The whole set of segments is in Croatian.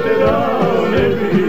te dao ne bi.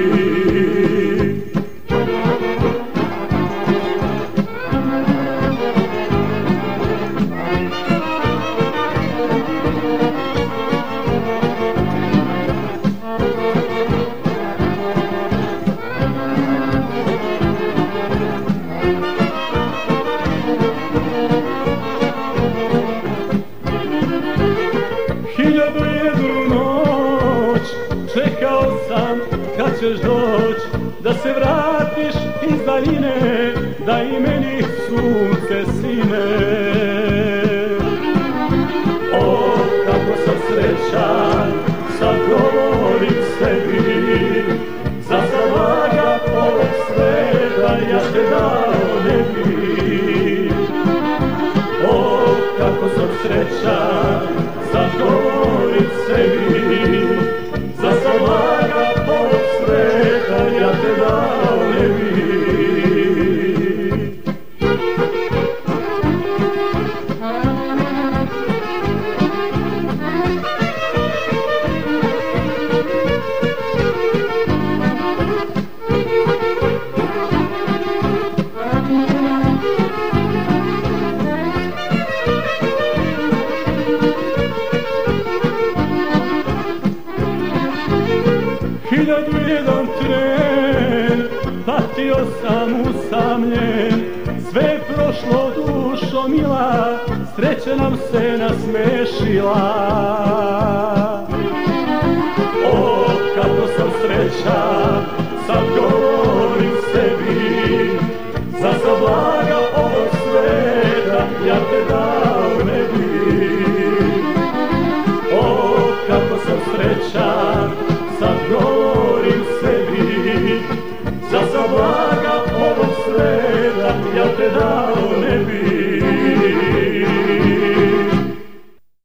Hiljadu jednu noć čekao sam kad ćeš doć, da se vratiš iz daljine, da i meni sunce sine. O, kako sam srećan, sad govorim sebi, za blaga ovog sveta ja te dao ne bi. O, kako sam srećan, sad govorim sebi, za blaga ovog sveta ja te dao ne bi. Hiljadu jedan tren, patio sam usamljen, sve je prošlo dušo mila, sreća nam se nasmešila. O, kako sam srećan, sad govorim sebi, za blaga ovog sveta ja te dao ne bi. O, kako sam srećan, sad govorim sebi,